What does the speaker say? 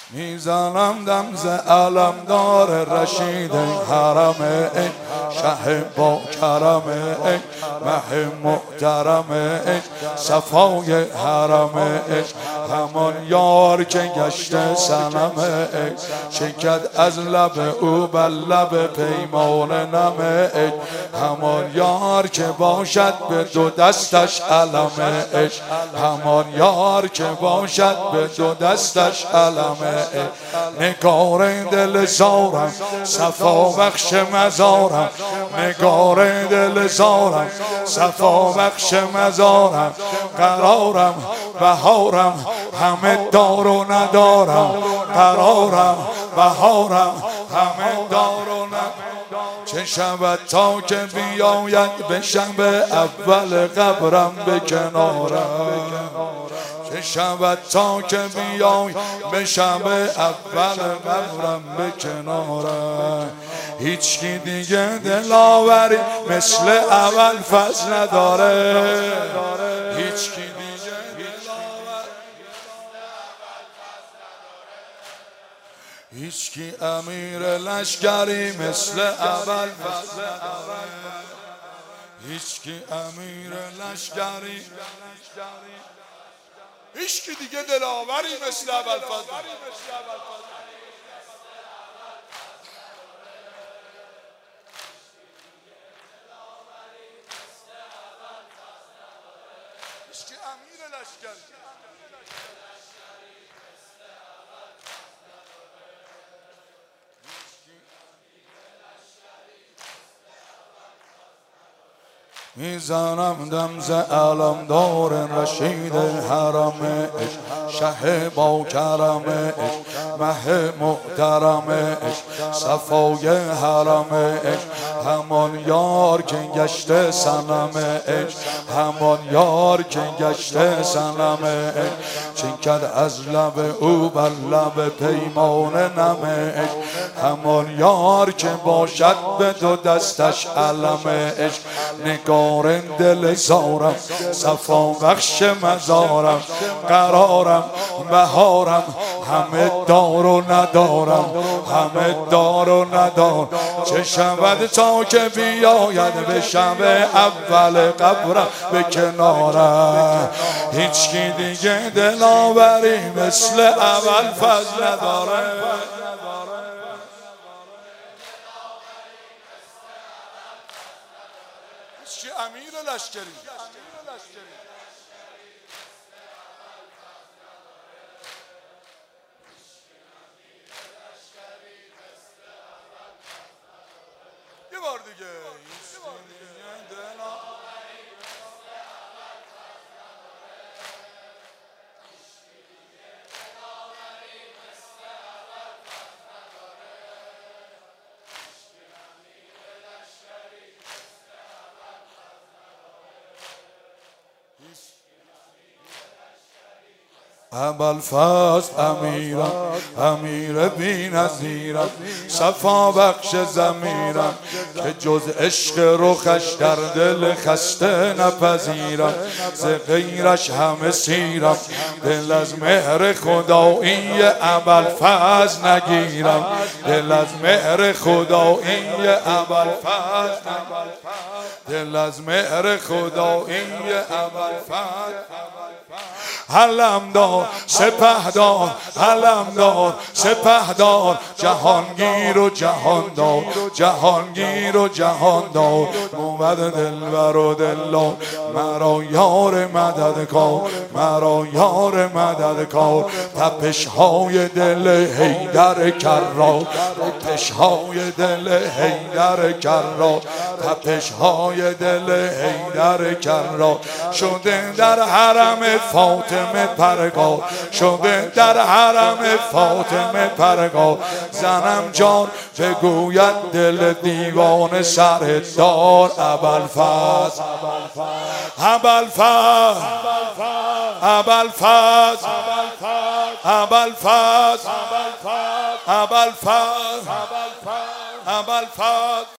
میزنم دم ز علمدار رشید حرم ای شه با کرم ای مه محترم ای صفای حرم ای همان یار که گشته صنم ای شکد از لب او بر لب پیمان نم ای همان یار که باشد به دو دستش علم ای همان یار که باشد به دو دستش علم ای نگار دل زارم صفا بخش مزارم نگار دل زارم صفا بخش مزارم قرارم بهارم همه دار و ندارم قرارم بهارم همه دار و ندارم چه شود تا که بیاید به شب اول قبرم به کنارم چه شود تا که بیای به شب اول قبرم به کنارم هیچکی دیگه دلاوری مثل اول فضل نداره هیچکی دیگه هیچکی امیر لشکری مثل اول فضل نداره هیچکی امیر لشکری هیچکی دیگه دلاوری مثل ابوالفضل هیچکی امیر لشکری میزنم دم ز علمدار رشید حرم شه با کرم مه محترم صفای حرم همان یار که گشته صنم همان یار که گشته صنم چکد از لب او بر لب پیمان نم همان یار که باشد به دو دستش علم نگار دل زارم صفا بخش مزارم قرارم بهارم همه دار و ندارم همه دار و ندارم چه شود تا که بیاید به شب اول قبرم به کنارم هیچکی دیگه دلاوری مثل اول فضل نداره هیچکی امیر لشکری یه بار دیگه ابوالفضل امیرم امیر بی نظیرم صفا بخش ضمیرم که جز عشق رخش در دل خسته نپذیرم ز غیرش همه سیرم دل از مهر خدایی ابوالفضل نگیرم دل از مهر خدایی ابوالفضل دل از مهر خدایی ابوالفضل علمدار سپهدار علمدار سپهدار جهانگیر و جهاندار جهانگیر و جهاندار مومد دلبر و دلدار مرا یار مددکار مرا یار مددکار تپش های دل حیدر کرار تپش های دل حیدر کرار تپش های دل حیدر کرار شده در حرم فاطمه پرگار شده در حرم فاطمه پرگار زنم جان بگوید دل دیوانه سر دار ابوالفضل ابوالفضل ابوالفضل ابوالفضل ابوالفضل ابوالفضل